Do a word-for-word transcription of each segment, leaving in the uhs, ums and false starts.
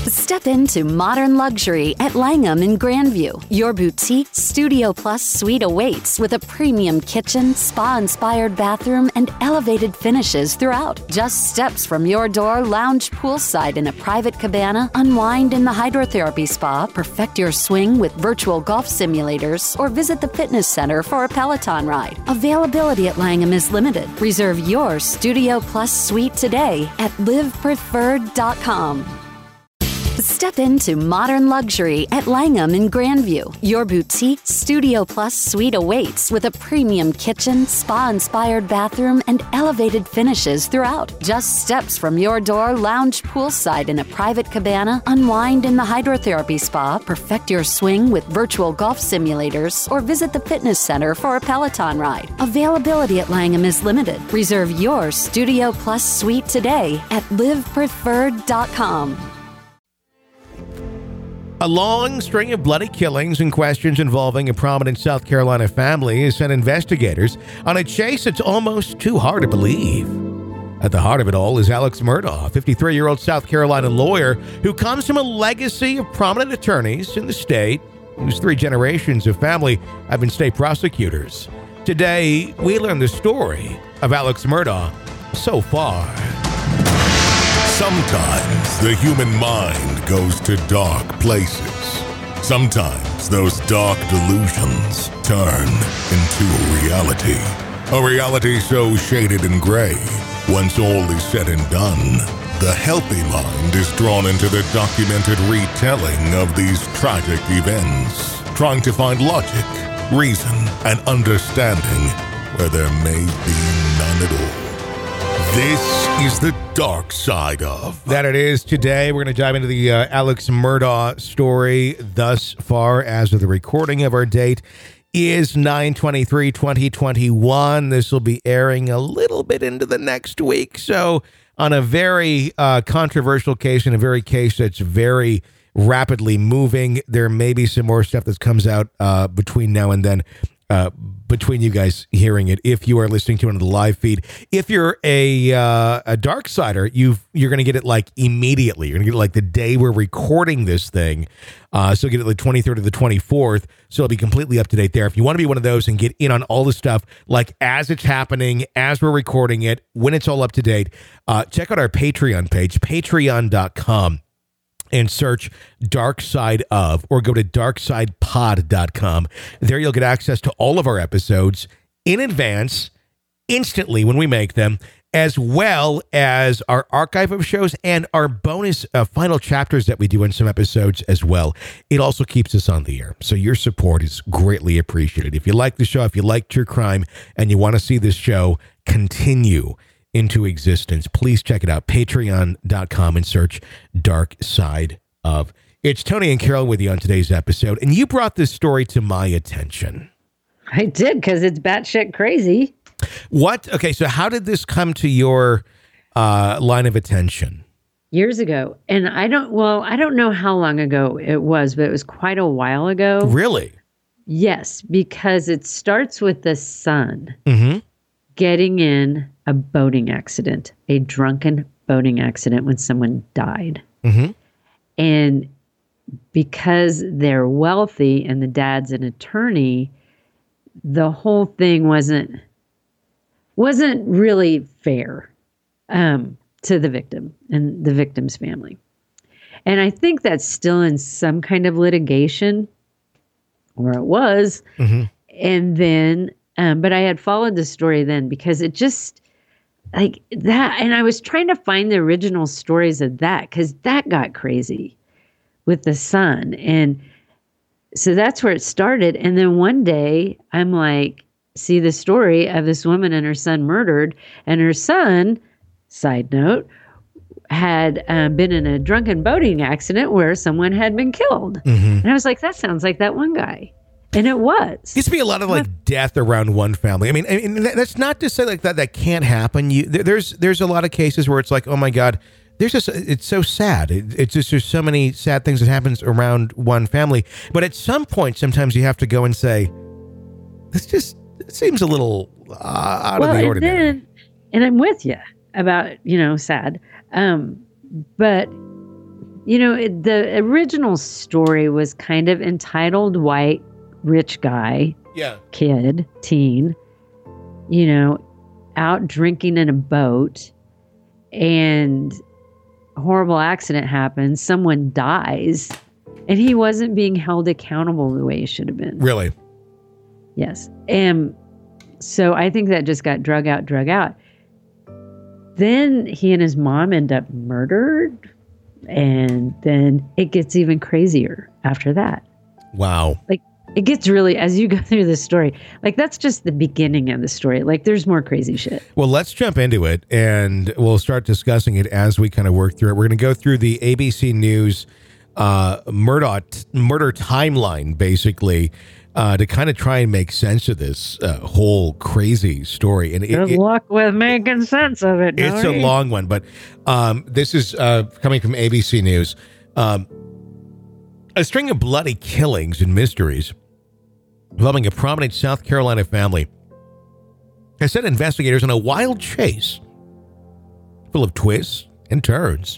Step into modern luxury at Langham in Grandview. Your boutique Studio Plus suite awaits with a premium kitchen, spa-inspired bathroom, and elevated finishes throughout. Just steps from your door, lounge poolside in a private cabana, unwind in the hydrotherapy spa, perfect your swing with virtual golf simulators, or visit the fitness center for a Peloton ride. Availability at Langham is limited. Reserve your Studio Plus suite today at live preferred dot com. Step into modern luxury at Langham in Grandview. Your boutique Studio Plus suite awaits with a premium kitchen, spa-inspired bathroom, and elevated finishes throughout. Just steps from your door, lounge poolside in a private cabana, unwind in the hydrotherapy spa, perfect your swing with virtual golf simulators, or visit the fitness center for a Peloton ride. Availability at Langham is limited. Reserve your Studio Plus suite today at live preferred dot com. A long string of bloody killings and questions involving a prominent South Carolina family has sent investigators on a chase that's almost too hard to believe. At the heart of it all is Alex Murdaugh, a fifty-three-year-old South Carolina lawyer who comes from a legacy of prominent attorneys in the state, whose three generations of family have been state prosecutors. Today, we learn the story of Alex Murdaugh so far. Sometimes the human mind goes to dark places. Sometimes those dark delusions turn into a reality. A reality so shaded in gray, once all is said and done, the healthy mind is drawn into the documented retelling of these tragic events, trying to find logic, reason, and understanding where there may be none at all. This is the dark side of. That it is today. We're going to dive into the uh, Alex Murdaugh story thus far as of the recording of our date is nine twenty-three twenty twenty-one. This will be airing a little bit into the next week. So on a very uh, controversial case and a very case that's very rapidly moving, there may be some more stuff that comes out uh, between now and then. Uh, between you guys hearing it, if you are listening to it on the live feed. If you're a uh, a Darksider, you've you're going to get it like immediately. You're going to get it like the day we're recording this thing. Uh, so get it the twenty-third or the twenty-fourth. So it'll be completely up to date there. If you want to be one of those and get in on all the stuff, like as it's happening, as we're recording it, when it's all up to date, uh, check out our Patreon page, patreon dot com. And search Dark Side Of, or go to dark side pod dot com. There you'll get access to all of our episodes in advance, instantly when we make them, as well as our archive of shows and our bonus uh, final chapters that we do in some episodes as well. It also keeps us on the air, so your support is greatly appreciated. If you like the show, if you like true crime, and you want to see this show continue into existence, please check it out, patreon dot com, and search Dark Side Of. It's Tony and Carol with you on today's episode, and you brought this story to my attention. I did, because it's batshit crazy. What? Okay, so how did this come to your uh, line of attention? Years ago, and I don't, well, I don't know how long ago it was, but it was quite a while ago. Really? Yes, because it starts with the son Mm-hmm. getting in a boating accident, a drunken boating accident when someone died. Mm-hmm. And because they're wealthy and the dad's an attorney, the whole thing wasn't wasn't really fair um, to the victim and the victim's family. And I think that's still in some kind of litigation, or it was. Mm-hmm. And then, um, but I had followed the story then because it just, like that, and I was trying to find the original stories of that, because that got crazy with the son. And so that's where it started. And then one day I'm like, see the story of this woman and her son murdered, and her son, side note, had um, been in a drunken boating accident where someone had been killed. Mm-hmm. And I was like, that sounds like that one guy. And it was. Used to be a lot of like death around one family. I mean, I mean that's not to say like that that can't happen. You there, there's there's a lot of cases where it's like, oh my God, there's just it's so sad. It, it's just there's so many sad things that happens around one family. But at some point, sometimes you have to go and say, this just it seems a little uh, out well, of the and ordinary. Then, and I'm with you about, you know, sad. Um, but you know, it, the original story was kind of entitled White Rich Guy, Yeah. Kid, Teen, you know, out drinking in a boat, and a horrible accident happens. Someone dies, and he wasn't being held accountable the way he should have been. Really? Yes. And so I think that just got drug out, drug out. Then he and his mom end up murdered. And then it gets even crazier after that. Wow. Like, it gets really, as you go through this story, like, that's just the beginning of the story. Like, there's more crazy shit. Well, let's jump into it, and we'll start discussing it as we kind of work through it. We're going to go through the A B C News uh, murder, murder timeline, basically, uh, to kind of try and make sense of this uh, whole crazy story. And it, Good it, luck with making sense of it. it's Dory. a long one, but um, this is uh, coming from A B C News. Um, a string of bloody killings and mysteries involving a prominent South Carolina family has set investigators on a wild chase full of twists and turns.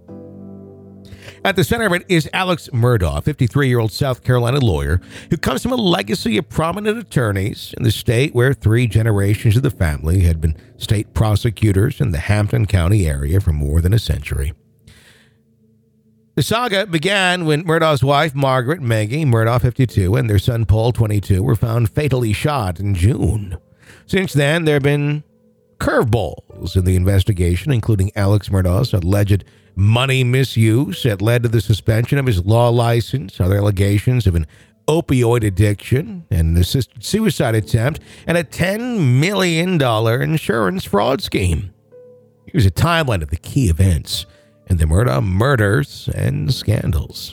At the center of it is Alex Murdaugh, a fifty-three-year-old South Carolina lawyer who comes from a legacy of prominent attorneys in the state where three generations of the family had been state prosecutors in the Hampton County area for more than a century. The saga began when Murdaugh's wife, Margaret Maggie Murdaugh, fifty-two, and their son, Paul, twenty-two, were found fatally shot in June. Since then, there have been curveballs in the investigation, including Alex Murdaugh's alleged money misuse that led to the suspension of his law license, other allegations of an opioid addiction, and an assisted suicide attempt, and a ten million dollars insurance fraud scheme. Here's a timeline of the key events in the Murdaugh murders and scandals.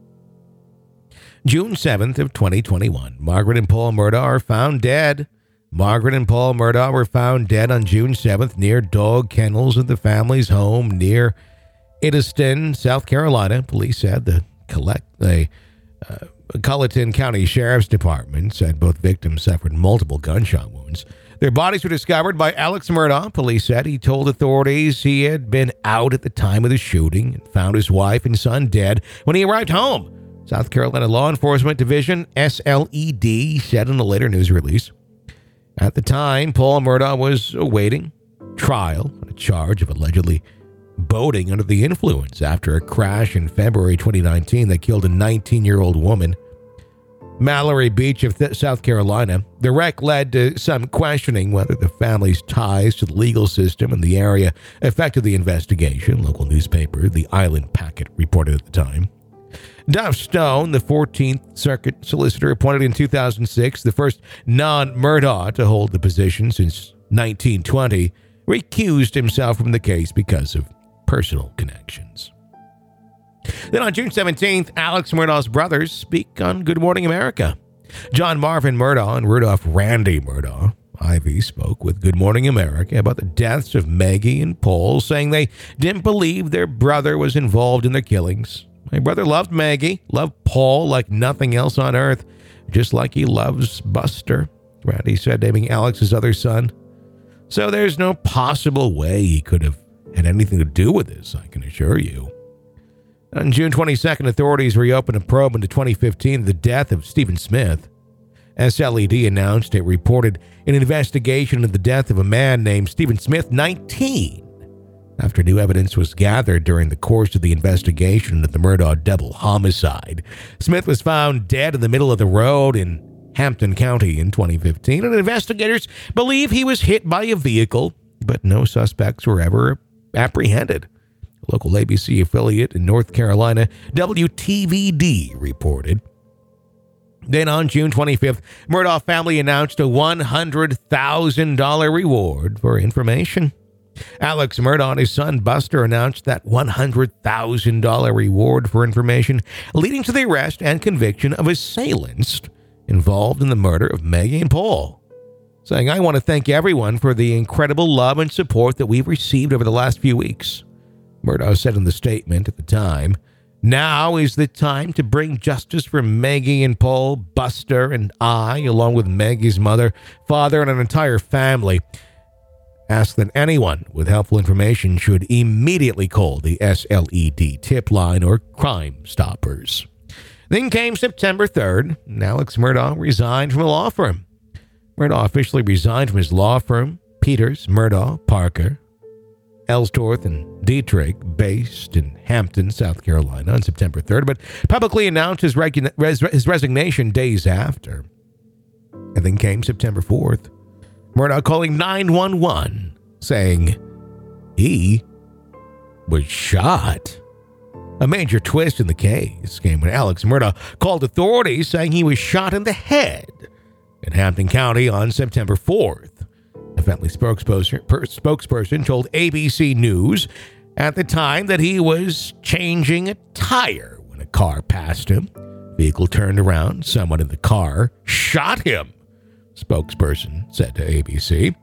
June seventh of twenty twenty-one, Margaret and Paul Murdaugh are found dead. Margaret and Paul Murdaugh were found dead on June seventh near dog kennels at the family's home near Idiston, South Carolina. Police said the collect the uh, Colleton County Sheriff's Department said both victims suffered multiple gunshot wounds. Their bodies were discovered by Alex Murdaugh. Police said he told authorities he had been out at the time of the shooting and found his wife and son dead when he arrived home. South Carolina Law Enforcement Division, S L E D, said in a later news release. At the time, Paul Murdaugh was awaiting trial on a charge of allegedly boating under the influence after a crash in February twenty nineteen that killed a nineteen-year-old woman. Mallory Beach of th- South Carolina. The wreck led to some questioning whether the family's ties to the legal system in the area affected the investigation, local newspaper The Island Packet reported at the time. Duff Stone, the fourteenth Circuit solicitor appointed in two thousand six, the first non-Murdaugh to hold the position since nineteen twenty, recused himself from the case because of personal connections. Then on June seventeenth, Alex Murdaugh's brothers speak on Good Morning America. John Marvin Murdaugh and Rudolph Randy Murdaugh, Ivy, spoke with Good Morning America about the deaths of Maggie and Paul, saying they didn't believe their brother was involved in the killings. My brother loved Maggie, loved Paul like nothing else on earth, just like he loves Buster, Randy said, naming Alex's other son. So there's no possible way he could have had anything to do with this, I can assure you. On June twenty-second, authorities reopened a probe into twenty fifteen, the death of Stephen Smith. S L E D announced it reported an investigation into the death of a man named Stephen Smith, nineteen, after new evidence was gathered during the course of the investigation into the Murdaugh double homicide. Smith was found dead in the middle of the road in Hampton County in twenty fifteen, and investigators believe he was hit by a vehicle, but no suspects were ever apprehended. A local A B C affiliate in North Carolina, W T V D, reported. Then on June twenty-fifth, Murdaugh family announced a one hundred thousand dollars reward for information. Alex Murdaugh and his son Buster announced that one hundred thousand dollars reward for information, leading to the arrest and conviction of assailants involved in the murder of Maggie and Paul, saying, "I want to thank everyone for the incredible love and support that we've received over the last few weeks." Murdaugh said in the statement at the time, "Now is the time to bring justice for Maggie and Paul, Buster, and I, along with Maggie's mother, father, and an entire family." asked that anyone with helpful information should immediately call the S L E D tip line or Crime Stoppers. Then came September third, and Alex Murdaugh resigned from a law firm. Murdaugh officially resigned from his law firm, Peters, Murdaugh, Parker, Ellsworth, and Dietrich, based in Hampton, South Carolina, on September third, but publicly announced his, regu- res- his resignation days after. And then came September fourth, Murdaugh calling nine one one, saying he was shot. A major twist in the case came when Alex Murdaugh called authorities saying he was shot in the head in Hampton County on September fourth. A Bentley spokesperson, per, spokesperson told A B C News at the time that he was changing a tire when a car passed him. Vehicle turned around. Someone in the car shot him, spokesperson said to A B C.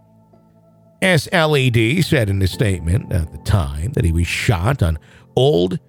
S L E D said in a statement at the time that he was shot on Old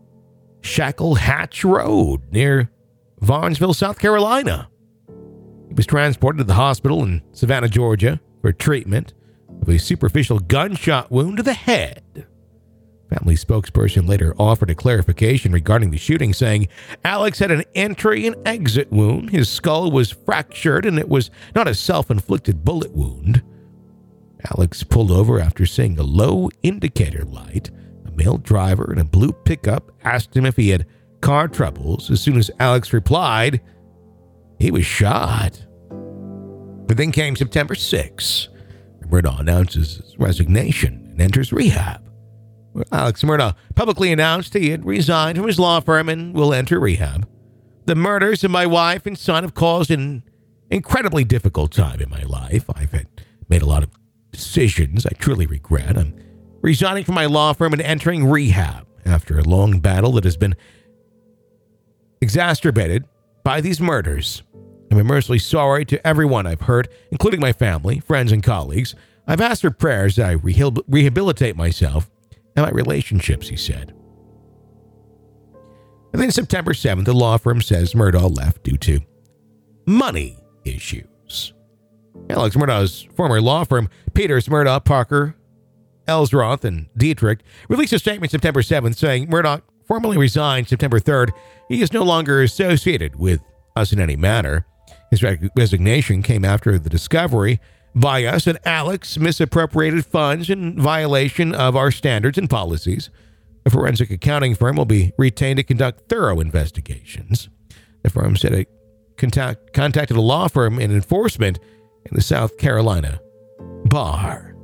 Shackle Hatch Road near Varnesville, South Carolina. He was transported to the hospital in Savannah, Georgia for treatment of a superficial gunshot wound to the head. Family spokesperson later offered a clarification regarding the shooting, saying Alex had an entry and exit wound. His skull was fractured and it was not a self-inflicted bullet wound. Alex pulled over after seeing a low indicator light. A male driver in a blue pickup asked him if he had car troubles. As soon as Alex replied, he was shot. But then came September sixth. Murdaugh announces his resignation and enters rehab. Alex Murdaugh publicly announced he had resigned from his law firm and will enter rehab. The murders of my wife and son have caused an incredibly difficult time in my life. I've had made a lot of decisions I truly regret. I'm resigning from my law firm and entering rehab after a long battle that has been exacerbated by these murders. I'm immensely sorry to everyone I've hurt, including my family, friends, and colleagues. I've asked for prayers that I rehabil- rehabilitate myself and my relationships, he said. And then September seventh, the law firm says Murdaugh left due to money issues. Alex Murdaugh's former law firm, Peters, Murdaugh, Parker, Ellsworth, and Dietrich, released a statement September seventh saying Murdaugh formally resigned September third. He is no longer associated with us in any manner. His resignation came after the discovery by us that Alex misappropriated funds in violation of our standards and policies. A forensic accounting firm will be retained to conduct thorough investigations. The firm said it contact, contacted a law firm in enforcement in the South Carolina bar.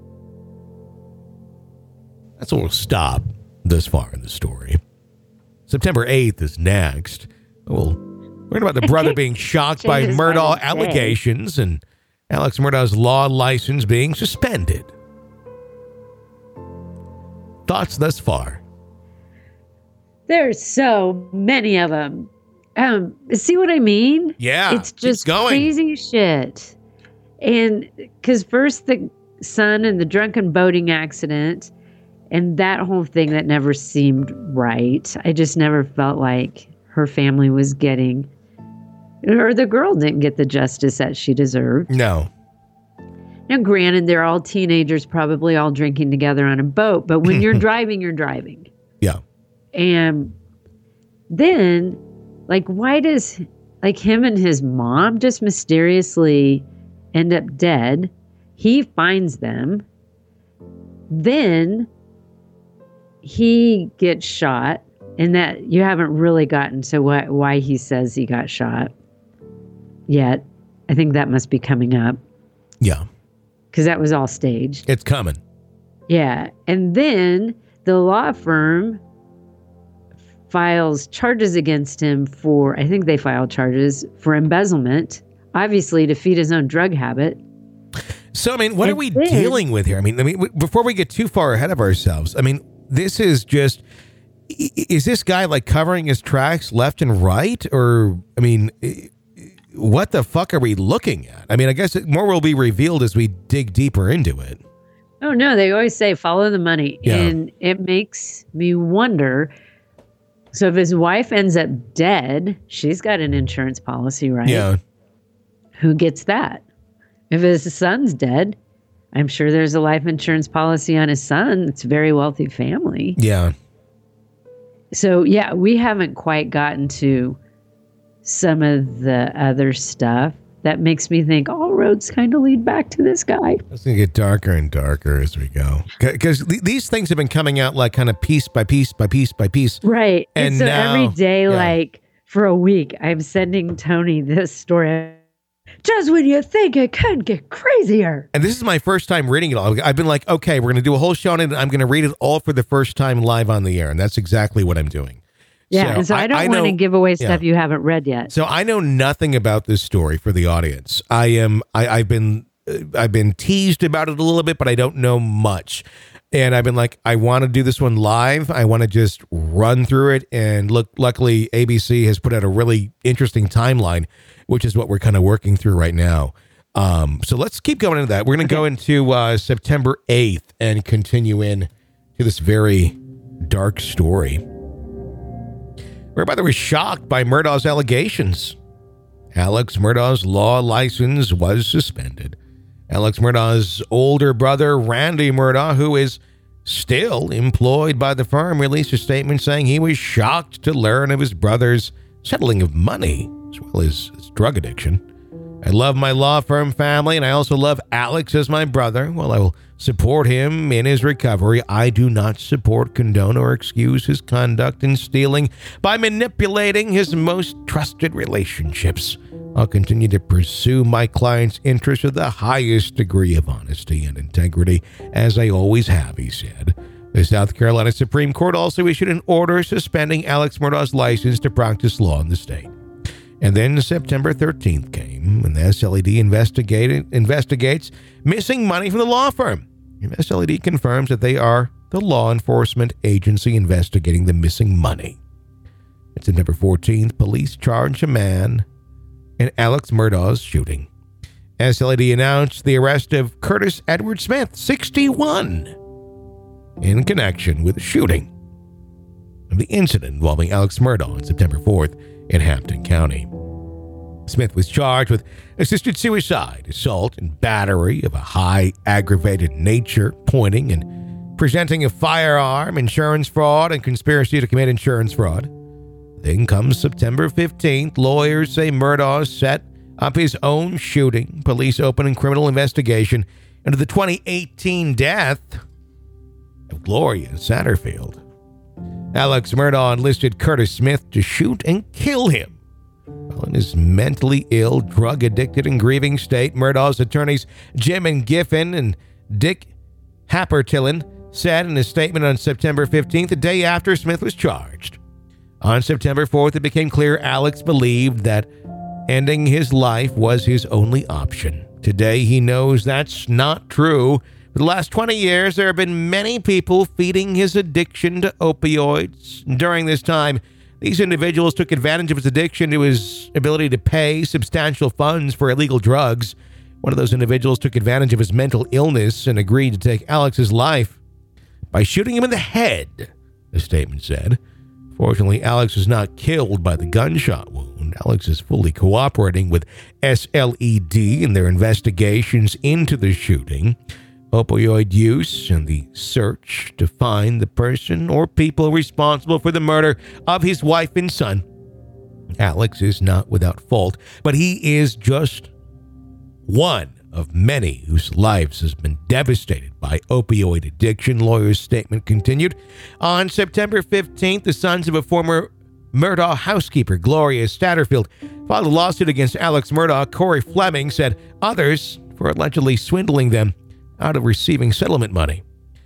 That's where we'll stop this far in the story. September eighth is next. We'll learn about the brother being shocked by Murdaugh allegations and Alex Murdaugh's law license being suspended. Thoughts thus far? There's so many of them. Um, see what I mean? Yeah. It's just going. crazy shit. And because first the son and the drunken boating accident and that whole thing that never seemed right. I just never felt like her family was getting, or the girl didn't get the justice that she deserved. No. Now, granted, they're all teenagers, probably all drinking together on a boat, but when you're driving, you're driving. Yeah. And then, like, why does, like, him and his mom just mysteriously end up dead? He finds them. Then he gets shot, and that you haven't really gotten to why, why he says he got shot yet. I think that must be coming up. Yeah. Because that was all staged. It's coming. Yeah. And then the law firm files charges against him for, I think they filed charges for embezzlement, obviously to feed his own drug habit. So, I mean, what and are we then, dealing with here? I mean, I mean, w- before we get too far ahead of ourselves, I mean, this is just, is this guy like covering his tracks left and right? Or, I mean, what the fuck are we looking at? I mean, I guess more will be revealed as we dig deeper into it. Oh, no, they always say follow the money. Yeah. And it makes me wonder. So if his wife ends up dead, she's got an insurance policy, right? Yeah. Who gets that? If his son's dead, I'm sure there's a life insurance policy on his son. It's a very wealthy family. Yeah. So, yeah, we haven't quite gotten to some of the other stuff that makes me think all roads kind of lead back to this guy. It's going to get darker and darker as we go. Because th- these things have been coming out like kind of piece by piece by piece by piece. Right. And, and so now, every day, yeah. like for a week, I'm sending Tony this story. Just when you think it could get crazier. And this is my first time reading it all. I've been like, okay, we're going to do a whole show on it, and I'm going to read it all for the first time live on the air. And that's exactly what I'm doing. Yeah, so and so I, I don't I want to give away stuff yeah. you haven't read yet. So I know nothing about this story for the audience. I am, I, I've been, uh, I've been teased about it a little bit, but I don't know much. And I've been like, I want to do this one live. I want to just run through it. And look, luckily, A B C has put out a really interesting timeline, which is what we're kind of working through right now. Um, so let's keep going into that. We're going to okay. go into uh, September eighth and continue in to this very dark story. Everybody was shocked by Murdaugh's allegations. Alex Murdaugh's law license was suspended. Alex Murdaugh's older brother, Randy Murdaugh, who is still employed by the firm, released a statement saying he was shocked to learn of his brother's settling of money, as well as his drug addiction. I love my law firm family, and I also love Alex as my brother. While I will support him in his recovery, I do not support, condone, or excuse his conduct in stealing by manipulating his most trusted relationships. I'll continue to pursue my client's interests with the highest degree of honesty and integrity, as I always have, he said. The South Carolina Supreme Court also issued an order suspending Alex Murdaugh's license to practice law in the state. And then September thirteenth came, and the S L E D investigated, investigates missing money from the law firm. And S L E D confirms that they are the law enforcement agency investigating the missing money. On September fourteenth, police charged a man in Alex Murdaugh's shooting. S L E D announced the arrest of Curtis Edward Smith, sixty-one, in connection with the shooting of the incident involving Alex Murdaugh on September fourth in Hampton County. Smith was charged with assisted suicide, assault, and battery of a high aggravated nature, pointing and presenting a firearm, insurance fraud, and conspiracy to commit insurance fraud. Then comes September fifteenth. Lawyers say Murdaugh set up his own shooting. Police open a criminal investigation into the twenty eighteen death of Gloria Satterfield. Alex Murdaugh enlisted Curtis Smith to shoot and kill him. While in his mentally ill, drug-addicted, and grieving state, Murdaugh's attorneys Jim and Giffen and Dick Happertillen said in a statement on September fifteenth, the day after Smith was charged. On September fourth, it became clear Alex believed that ending his life was his only option. Today, he knows that's not true. For the last twenty years, there have been many people feeding his addiction to opioids. During this time, these individuals took advantage of his addiction to his ability to pay substantial funds for illegal drugs. One of those individuals took advantage of his mental illness and agreed to take Alex's life by shooting him in the head, the statement said. Fortunately, Alex was not killed by the gunshot wound. Alex is fully cooperating with S L E D in their investigations into the shooting, opioid use, and the search to find the person or people responsible for the murder of his wife and son. Alex is not without fault, but he is just one of many whose lives has been devastated by opioid addiction, lawyer's statement continued. On September fifteenth, the sons of a former Murdaugh housekeeper, Gloria Satterfield, filed a lawsuit against Alex Murdaugh. Corey Fleming said others for allegedly swindling them out of receiving settlement money.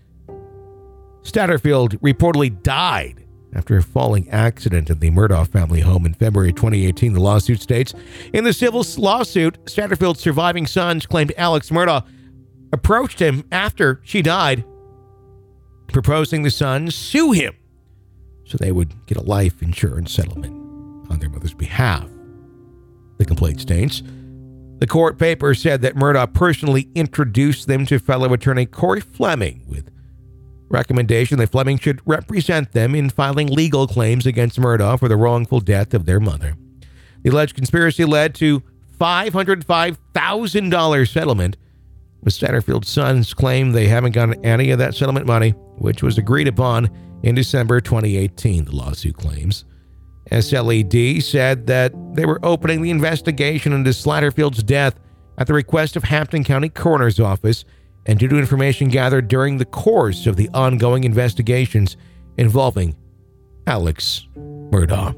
Satterfield reportedly died after a falling accident in the Murdaugh family home in February twenty eighteen, the lawsuit states. In the civil lawsuit, Satterfield's surviving sons claimed Alex Murdaugh approached him after she died, proposing the sons sue him so they would get a life insurance settlement on their mother's behalf. The complaint states, the court paper said that Murdaugh personally introduced them to fellow attorney Corey Fleming with recommendation that Fleming should represent them in filing legal claims against Murdaugh for the wrongful death of their mother. The alleged conspiracy led to five hundred five thousand dollars settlement But Satterfield's sons claim they haven't gotten any of that settlement money, which was agreed upon in December twenty eighteen, the lawsuit claims. S L E D said that they were opening the investigation into Satterfield's death at the request of Hampton County Coroner's Office and due to information gathered during the course of the ongoing investigations involving Alex Murdaugh.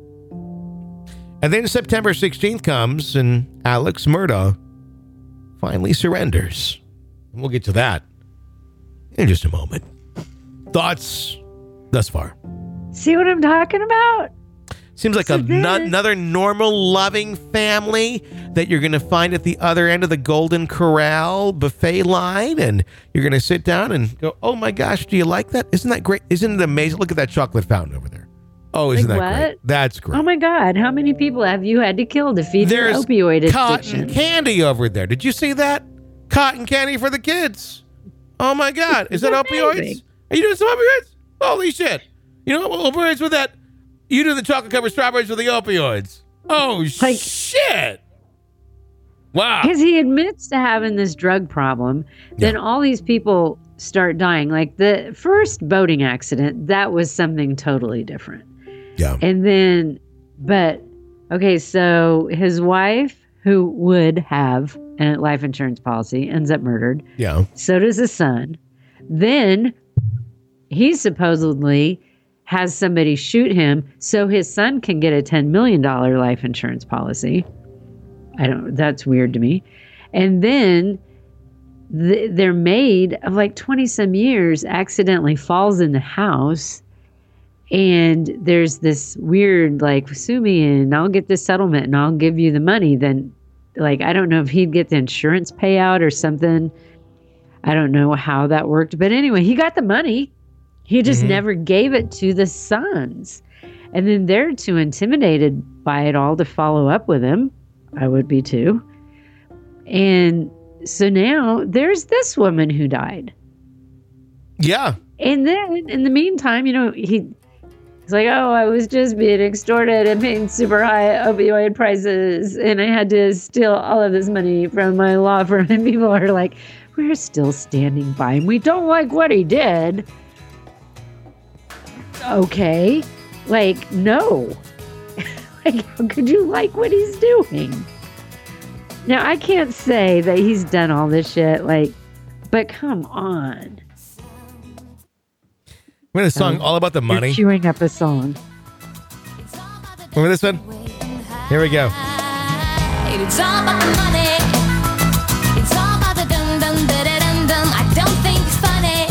And then September sixteenth comes and Alex Murdaugh finally surrenders. We'll get to that in just a moment. Thoughts thus far? See what I'm talking about? Seems like So a, then- no- another normal, loving family that you're going to find at the other end of the Golden Corral buffet line, and you're going to sit down and go, oh my gosh, do you like that? Isn't that great? Isn't it amazing? Look at that chocolate fountain over there. Oh, isn't Like that what? great? That's great. Oh my God, how many people have you had to kill to feed There's your opioid cotton addiction? candy over there. Did you see that? Cotton candy for the kids. Oh my God. Is that opioids? Amazing. Are you doing some opioids? Holy shit. You know what opioids with that? You do the chocolate covered strawberries with the opioids. Oh Like- shit. Wow. Because he admits to having this drug problem. Then all these people start dying. Like the first boating accident, that was something totally different. Yeah. And then, but okay, so his wife, who would have a life insurance policy, ends up murdered. Yeah. So does his son. Then he supposedly has somebody shoot him so his son can get a ten million dollars life insurance policy. I don't, that's weird to me. And then the, their maid of like twenty some years accidentally falls in the house. And there's this weird, like, sue me and I'll get this settlement and I'll give you the money. Then, like, I don't know if he'd get the insurance payout or something. I don't know how that worked. But anyway, he got the money. He just Mhm. never gave it to the sons. And then they're too intimidated by it all to follow up with him. I would be too. And so now there's this woman who died. Yeah. And then in the meantime, you know, he he's like, oh, I was just being extorted and paying super high opioid prices. And I had to steal all of this money from my law firm. And people are like, we're still standing by him. We don't like what he did. Okay. Like, no. Like, how could you like what he's doing? Now, I can't say that he's done all this shit, like, but come on. Remember the song All About the Money? You're queuing up a song. Remember this one? Here we go. It's all about the money. It's all about the dum dum da da dum dum. I don't think it's funny.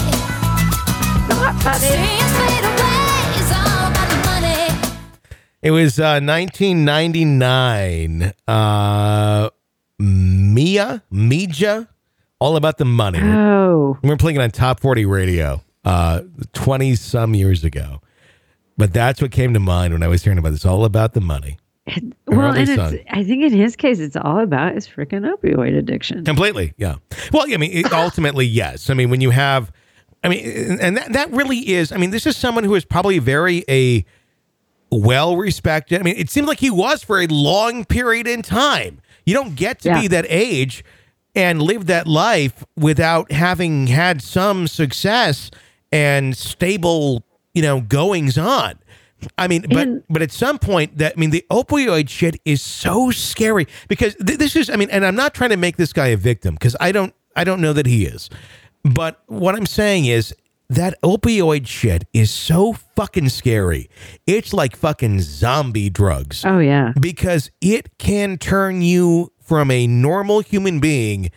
Not funny. Seriously, the way it's all about the money. It was uh, nineteen ninety-nine. Uh, Mia, Mija, All About the Money. Oh, We were playing it on Top forty Radio uh, twenty some years ago. But that's what came to mind when I was hearing about this. All about the money. well, early and it's, son. I think in his case, it's all about his freaking opioid addiction. Completely, yeah. Well, I mean, it, ultimately, yes. I mean, when you have, I mean, and that, that really is, I mean, this is someone who is probably very a well-respected. I mean, it seems like he was for a long period in time. You don't get to Yeah. be that age and live that life without having had some success and stable, you know, goings on. I mean, but And- but at some point that, I mean, the opioid shit is so scary because th- this is, I mean, and I'm not trying to make this guy a victim because I don't, I don't know that he is. But what I'm saying is that opioid shit is so fucking scary. It's like fucking zombie drugs Oh, yeah. because it can turn you from a normal human being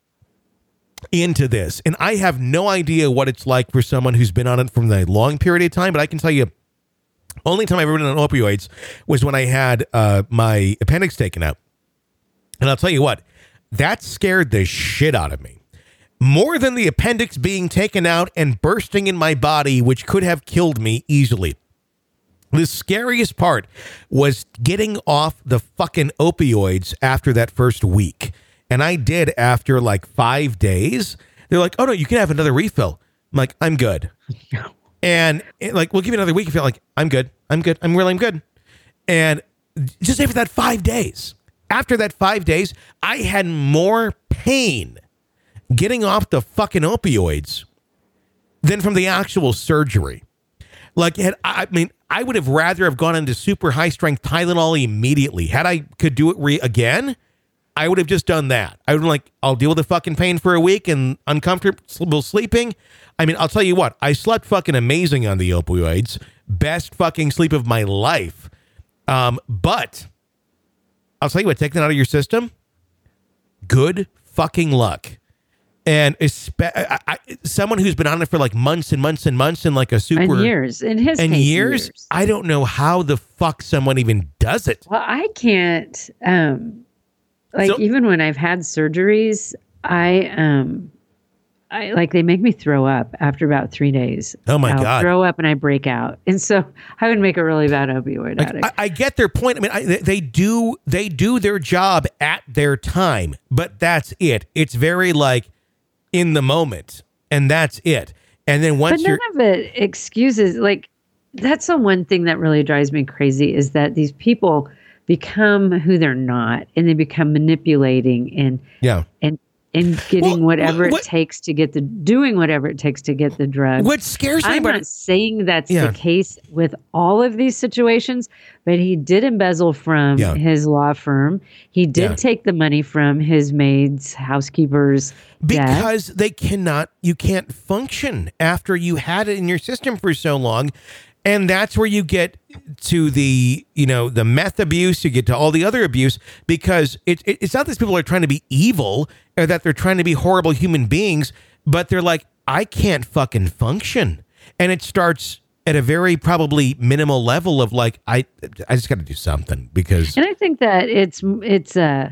into this. And I have no idea what it's like for someone who's been on it from a long period of time, but I can tell you, only time I've ever been on opioids was when I had uh, my appendix taken out. And I'll tell you what, that scared the shit out of me. More than the appendix being taken out and bursting in my body, which could have killed me easily. The scariest part was getting off the fucking opioids after that first week. And I did after like five days. They're like, oh no, you can have another refill. I'm like, I'm good. And it, like, we'll give you another week. If you're like, I'm good. I'm good. I'm really, I'm good. And just after that five days, after that five days, I had more pain getting off the fucking opioids than from the actual surgery. Like, had, I mean, I would have rather have gone into super high strength Tylenol immediately. Had I could do it re- again, I would have just done that. I would have like, I'll deal with the fucking pain for a week and uncomfortable sleeping. I mean, I'll tell you what, I slept fucking amazing on the opioids. Best fucking sleep of my life. Um, but I'll tell you what, taking it out of your system, good fucking luck. And espe- I, I, someone who's been on it for like months and months and months and like a super... And years. In his and case, years, years. I don't know how the fuck someone even does it. Well, I can't... Um, like, So- even when I've had surgeries, I... um, I like they make me throw up after about three days. Oh my I'll God. Throw up and I break out, and so I would make a really bad opioid Like, addict. I, I get their point. I mean, I, they, they do they do their job at their time, but that's it. It's very like in the moment, and that's it. And then once but you're none of it excuses. Like that's the one thing that really drives me crazy is that these people become who they're not, and they become manipulating and yeah. and and getting Well, whatever what- it takes to get the doing whatever it takes to get the drug. What scares me I'm about not it, saying that's Yeah. the case with all of these situations, but he did embezzle from Yeah. his law firm. He did Yeah. take the money from his maids, housekeepers. desk. because they cannot, you can't function after you had it in your system for so long. And that's where you get to the, you know, the meth abuse, you get to all the other abuse, because it, it, it's not that people are trying to be evil or that they're trying to be horrible human beings, but they're like, I can't fucking function. And it starts at a very probably minimal level of like, I I just got to do something because, And I think that it's it's uh,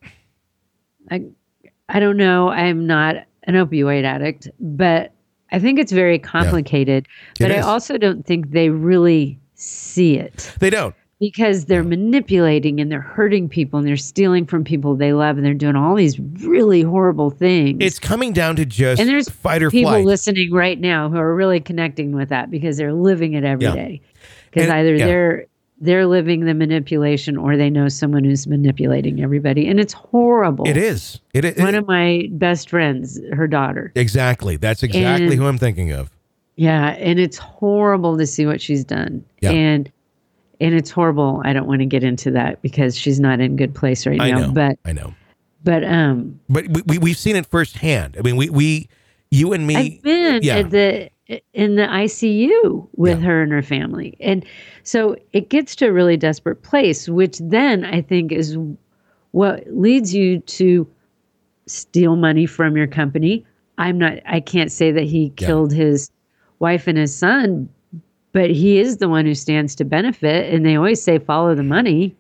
I I don't know. I'm not an opioid addict, but I think it's very complicated. It But I is. also don't think they really see it they don't. because they're manipulating and they're hurting people and they're stealing from people they love and they're doing all these really horrible things. It's coming down to just and there's fight or people flight. listening right now who are really connecting with that because they're living it every Yeah. day. Because And- either yeah. they're they're living the manipulation or they know someone who's manipulating everybody, and it's horrible. It is. It is. One of my best friends, her daughter. Exactly. That's exactly And- who I'm thinking of. Yeah, and it's horrible to see what she's done. Yeah. And and it's horrible. I don't want to get into that because she's not in a good place right I now. know. But I know. but um But we, we we've seen it firsthand. I mean, we we you and me. I've been yeah. at the in the I C U with Yeah. her and her family. And so it gets to a really desperate place, which then I think is what leads you to steal money from your company. I'm not I can't say that he Yeah. killed his wife and his son, but he is the one who stands to benefit, and they always say follow the money.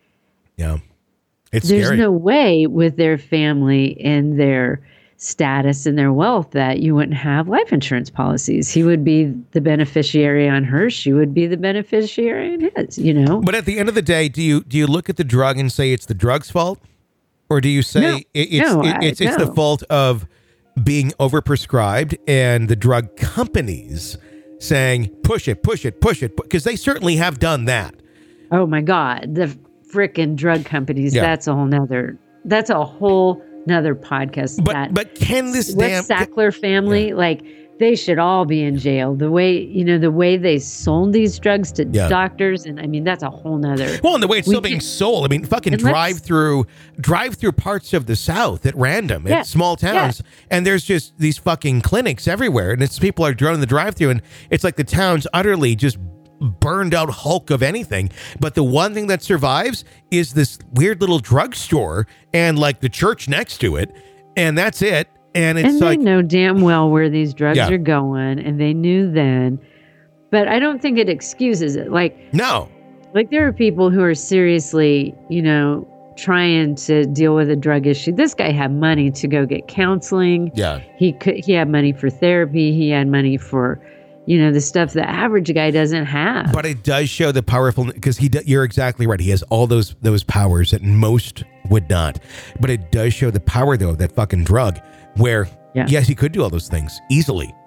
Yeah. It's There's scary. no way with their family and their status and their wealth that you wouldn't have life insurance policies. He would be the beneficiary on hers. She would be the beneficiary on his, you know? But at the end of the day, do you do you look at the drug and say it's the drug's fault, or do you say No. it, it's No, it, I- it's it's the no. fault of being overprescribed and the drug companies saying push it, push it, push it, because they certainly have done that. Oh my God. The frickin' drug companies, Yeah. that's a whole nother, that's a whole nother podcast. But that, but can this what damn Sackler family, like they should all be in jail. The way, you know, the way they sold these drugs to Yeah. doctors. And I mean, that's a whole nother. Well, and the way it's We still being can't- sold. I mean, fucking And let's- drive through, drive through parts of the South at random, Yeah. at small towns, and there's just these fucking clinics everywhere, and it's people are driving the drive through, and it's like the town's utterly just burned out hulk of anything. But the one thing that survives is this weird little drugstore and like the church next to it, and that's it. And it's and like, they know damn well where these drugs Yeah. are going, and they knew then. But I don't think it excuses it. Like, no, like there are people who are seriously, you know, trying to deal with a drug issue. This guy had money to go get counseling. yeah, He could. He had money for therapy. He had money for, you know, the stuff the average guy doesn't have. but it does show the powerful, because he, do- you're exactly right. He has all those those powers that most would not. But it does show the power though of that fucking drug. Where Yeah. yes, he could do all those things easily,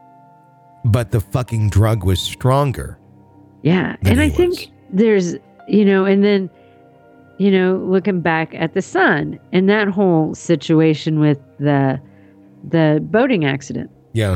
but the fucking drug was stronger. Yeah. than And I he think was. there's, you know, and then, you know, looking back at the son and that whole situation with the the boating accident. Yeah.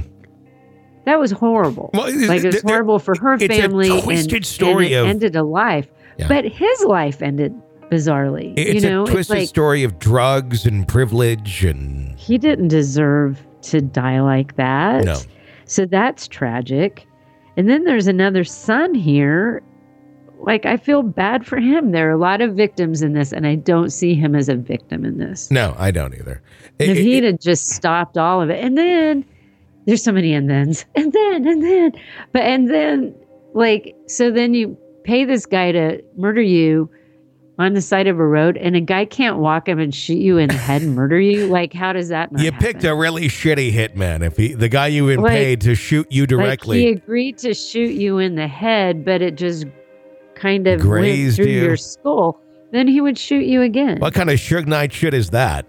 That was horrible. Well, it- like, it was it- horrible for her it's a family. twisted and, story and it of- ended a life. Yeah. But his life ended bizarrely. It's you know, a twisted it's like story of drugs and privilege and he didn't deserve to die like that. No. So that's tragic. And then there's another son here. Like, I feel bad for him. There are a lot of victims in this, and I don't see him as a victim in this. no, I don't either. It- if it- he'd have just stopped all of it. And then there's so many and thens. And then, and then. But, and then, like, so then you pay this guy to murder you on the side of a road, and a guy can't walk him and shoot you in the head and murder you. Like, how does that not you happen? picked a really shitty hitman. If he, the guy you been Like- paid to shoot you Like, directly, he agreed to shoot you in the head, but it just kind of Grazed went through you. your skull. Then he would shoot you again. what kind of Suge Knight shit is that?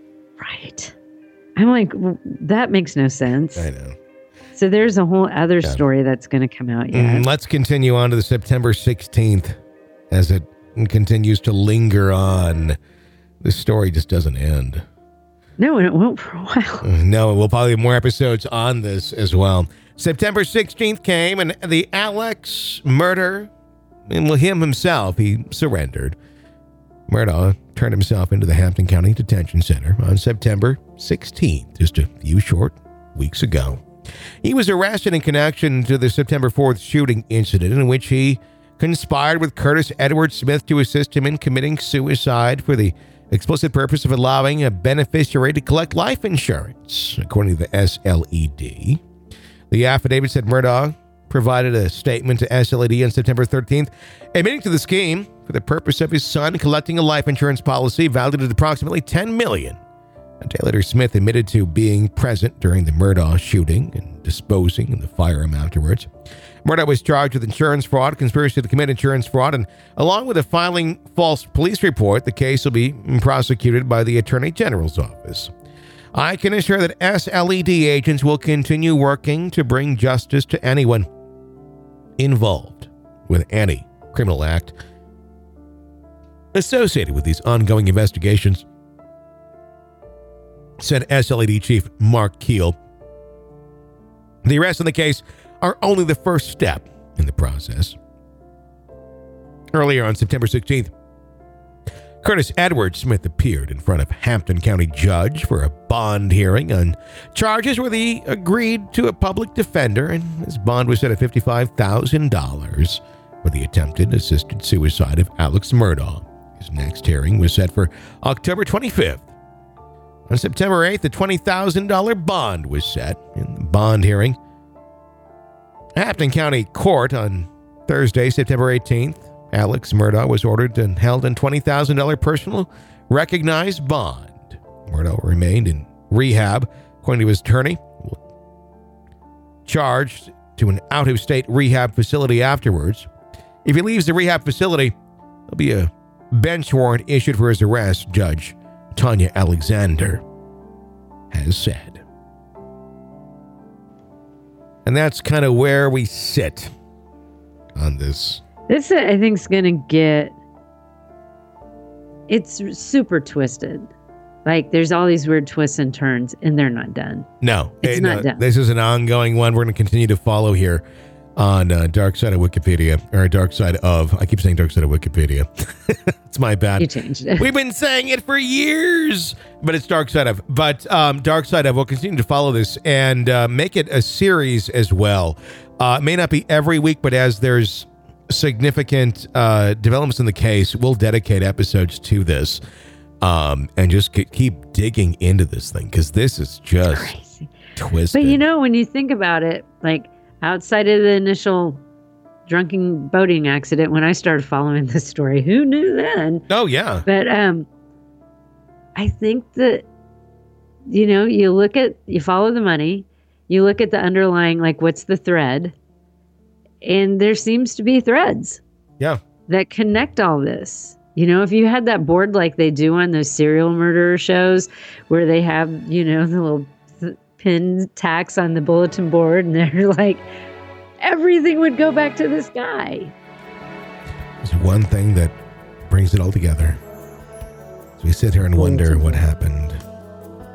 Right. I'm like, w- that makes no sense. I know. So there's a whole other Yeah. story that's going to come out yet. Mm, let's continue on to the September sixteenth as it continues to linger on. This story just doesn't end. No, and it won't for a while. No, we'll probably have more episodes on this as well. September sixteenth came and the Alex murder, and well, him himself, he surrendered. Murdaugh turned himself into the Hampton County Detention Center on September sixteenth, just a few short weeks ago. He was arrested in connection to the September fourth shooting incident in which he conspired with Curtis Edward Smith to assist him in committing suicide for the explicit purpose of allowing a beneficiary to collect life insurance, according to the S L E D. The affidavit said Murdaugh provided a statement to S L E D on September thirteenth, admitting to the scheme for the purpose of his son collecting a life insurance policy valued at approximately ten million dollars. Taylor Smith admitted to being present during the Murdaugh shooting and disposing of the firearm afterwards. Murdaugh was charged with insurance fraud, conspiracy to commit insurance fraud, and along with a filing false police report, the case will be prosecuted by the Attorney General's office. I can assure that S L E D agents will continue working to bring justice to anyone involved with any criminal act associated with these ongoing investigations, said S L E D Chief Mark Keel. The arrests in the case are only the first step in the process. Earlier on September sixteenth, Curtis Edward Smith appeared in front of Hampton County Judge for a bond hearing on charges where he agreed to a public defender, and his bond was set at fifty-five thousand dollars for the attempted assisted suicide of Alex Murdaugh. His next hearing was set for October twenty-fifth. On September eighth, a twenty thousand dollars bond was set in the bond hearing. Hampton County Court on Thursday, September eighteenth, Alex Murdaugh was ordered and held in twenty thousand dollars personal recognized bond. Murdaugh remained in rehab, according to his attorney, charged to an out-of-state rehab facility afterwards. If he leaves the rehab facility, there'll be a bench warrant issued for his arrest, Judge Tanya Alexander has said. And that's kind of where we sit on this. This, I think, is going to get... It's super twisted. Like, there's all these weird twists and turns, and they're not done. No, It's eh, not no, done. This is an ongoing one we're going to continue to follow here on uh, Dark Side of Wikipedia, or Dark Side of, I keep saying Dark Side of Wikipedia. It's my bad. You changed it. We've been saying it for years, but it's Dark Side of. But um, Dark Side of will continue to follow this and uh, make it a series as well. Uh, it may not be every week, but as there's significant uh, developments in the case, we'll dedicate episodes to this um, and just ke- keep digging into this thing, because this is just Crazy. twisted. But you know, when you think about it, like outside of the initial drunken boating accident, when I started following this story, who knew then? Oh, yeah. But um, I think that, you know, you look at, you follow the money, you look at the underlying, like, what's the thread? And there seems to be threads Yeah. that connect all this. You know, if you had that board like they do on those serial murderer shows where they have, you know, the little th- pin tacks on the bulletin board, and they're like, everything would go back to this guy. There's one thing that brings it all together. So we sit here and wonder what happened.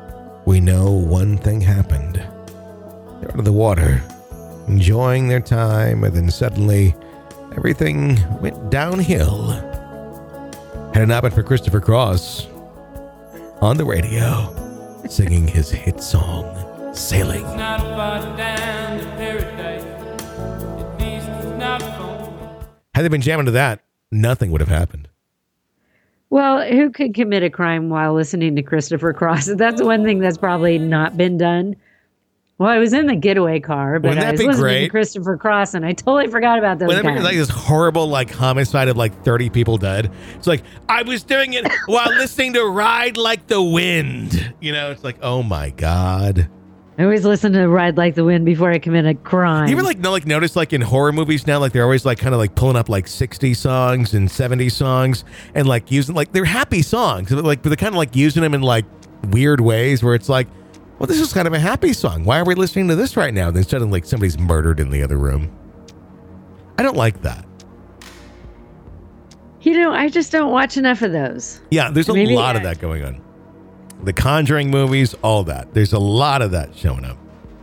we know one thing happened. They're out of the water, enjoying their time, and then suddenly everything went downhill. Had it not been for Christopher Cross on the radio, singing his hit song, Sailing. It's not far down to paradise. At least it's not for me. Had they been jamming to that, nothing would have happened. Well, who could commit a crime while listening to Christopher Cross? That's one thing that's probably not been done. Well, I was in the getaway car, but Wouldn't that I was be listening great? to Christopher Cross, and I totally forgot about those Wouldn't that be guys. like this horrible like homicide of like thirty people dead? It's like, I was doing it while listening to Ride Like the Wind. You know, it's like, oh my God. I always listen to Ride Like the Wind before I commit a crime. You ever like no like notice like in horror movies now, like they're always like kind of like pulling up like sixty songs and seventy songs and like using like they're happy songs, but like but they're kind of like using them in like weird ways where it's like, well, this is kind of a happy song. Why are we listening to this right now? Then suddenly like somebody's murdered in the other room. I don't like that. You know, I just don't watch enough of those. Yeah, there's a Maybe lot I- of that going on. The Conjuring movies, all that. There's a lot of that showing up.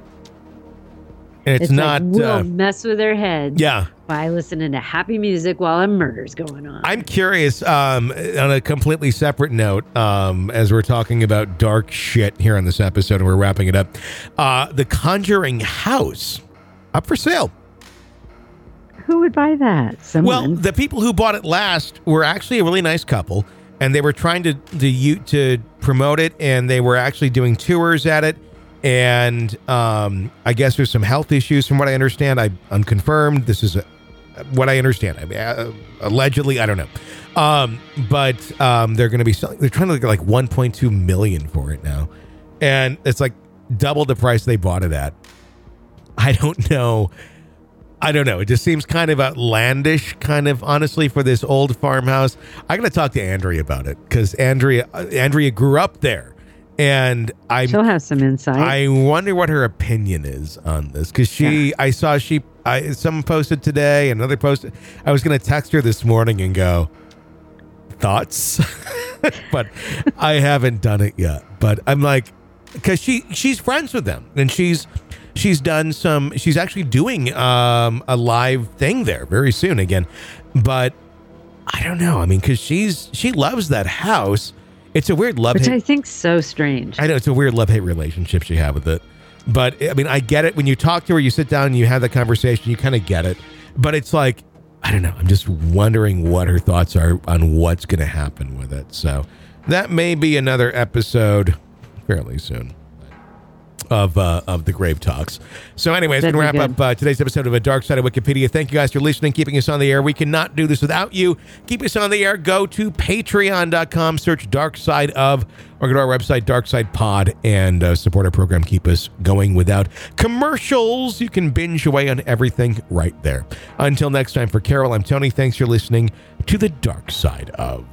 And it's, It's not. like, we'll uh, mess with their heads yeah. by listening to happy music while a murder's going on. I'm curious, um, on a completely separate note, um, as we're talking about dark shit here on this episode and we're wrapping it up. Uh, the Conjuring house, up for sale. Who would buy that? Someone. Well, the people who bought it last were actually a really nice couple, and they were trying to to, u- to promote it, and they were actually doing tours at it. And um, I guess there's some health issues from what I understand. I unconfirmed. This is a, what I understand. I mean, uh, allegedly, I don't know. Um, but um, they're going to be selling. They're trying to get like one point two million for it now, and it's like double the price they bought it at. I don't know. I don't know. It just seems kind of outlandish, kind of honestly, for this old farmhouse. I got to talk to Andrea about it because Andrea, Andrea grew up there. And I, She'll have some insight. I wonder what her opinion is on this because she, Yeah. I saw she, I someone posted today, another posted. I was going to text her this morning and go, thoughts, but I haven't done it yet. But I'm like, because she, she's friends with them, and she's, she's done some. She's actually doing um, a live thing there very soon again. But I don't know. I mean, because she's she loves that house. It's a weird love Which hate. I think's so strange. I know it's a weird love-hate relationship she had with it. But, I mean, I get it. When you talk to her, you sit down and you have that conversation, you kind of get it. But it's like, I don't know. I'm just wondering what her thoughts are on what's going to happen with it. So that may be another episode fairly soon of uh, of the Grave Talks. So anyways, That'd going to be wrap good. up uh, today's episode of A Dark Side of Wikipedia. Thank you guys for listening, keeping us on the air. We cannot do this without you. Keep us on the air. Go to patreon dot com, search Dark Side of, or go to our website, Dark Side Pod, and uh, support our program. Keep us going without commercials. You can binge away on everything right there. Until next time, for Carol, I'm Tony. Thanks for listening to The Dark Side of.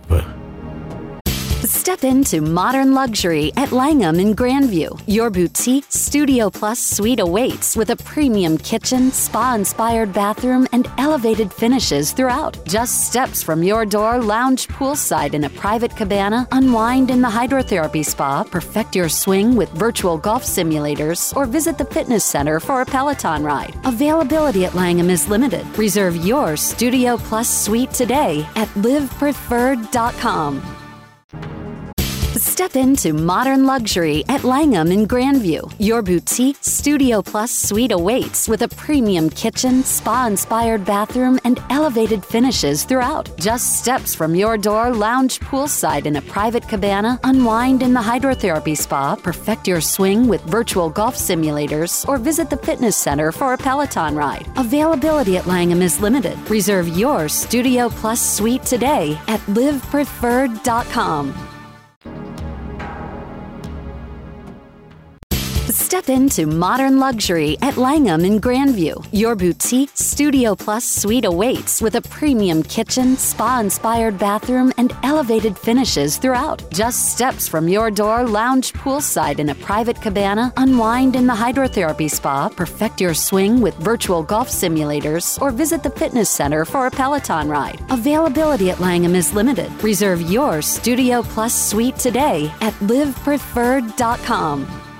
Step into modern luxury at Langham in Grandview. Your boutique Studio Plus suite awaits with a premium kitchen, spa-inspired bathroom, and elevated finishes throughout. Just steps from your door, lounge poolside in a private cabana, unwind in the hydrotherapy spa, perfect your swing with virtual golf simulators, or visit the fitness center for a Peloton ride. Availability at Langham is limited. Reserve your Studio Plus suite today at live preferred dot com. Step into modern luxury at Langham in Grandview. Your boutique Studio Plus suite awaits with a premium kitchen, spa-inspired bathroom, and elevated finishes throughout. Just steps from your door, lounge poolside in a private cabana, unwind in the hydrotherapy spa, perfect your swing with virtual golf simulators, or visit the fitness center for a Peloton ride. Availability at Langham is limited. Reserve your Studio Plus suite today at live preferred dot com. Step into modern luxury at Langham in Grandview. Your boutique Studio Plus suite awaits with a premium kitchen, spa-inspired bathroom, and elevated finishes throughout. Just steps from your door, lounge poolside in a private cabana, unwind in the hydrotherapy spa, perfect your swing with virtual golf simulators, or visit the fitness center for a Peloton ride. Availability at Langham is limited. Reserve your Studio Plus suite today at live preferred dot com.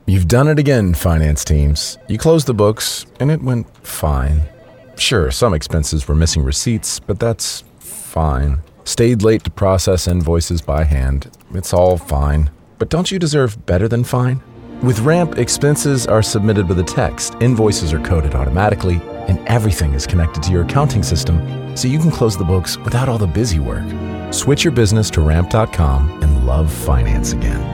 You've done it again, finance teams. You closed the books, and it went fine. Sure, some expenses were missing receipts, but that's fine. Stayed late to process invoices by hand. It's all fine. But don't you deserve better than fine? With Ramp, expenses are submitted with a text, invoices are coded automatically, and everything is connected to your accounting system, so you can close the books without all the busy work. Switch your business to ramp dot com and love finance again.